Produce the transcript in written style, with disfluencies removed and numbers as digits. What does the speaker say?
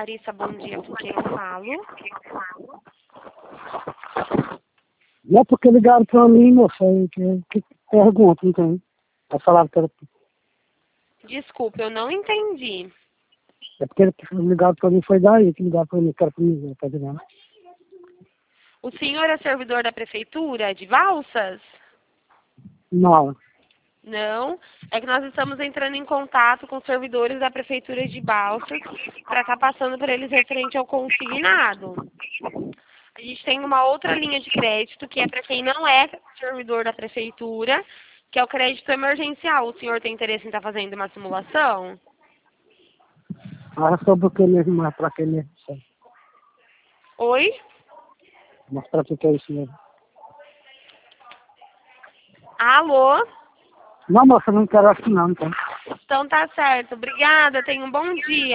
Larissa, bom dia, com quem eu falo? Não é porque ligaram pra mim, moça, que pergunta, não tem. Aí falaram que era... Desculpa, eu não entendi. É porque ligaram pra mim, foi daí que ligaram pra mim, que era pra mim, tá vendo? O senhor é servidor da prefeitura de Balsas? Não, Não, é que nós estamos entrando em contato com os servidores da prefeitura de Balsas para estar passando para eles referente ao consignado. A gente tem uma outra linha de crédito que é para quem não é servidor da prefeitura, que é o crédito emergencial. O senhor tem interesse em estar fazendo uma simulação? era sobre o que mesmo, mas pra que mesmo, sabe? Oi? Mas pra que é isso mesmo? Alô? Não, moça, não quero assim não, então. Então tá certo. Obrigada, tenha um bom dia.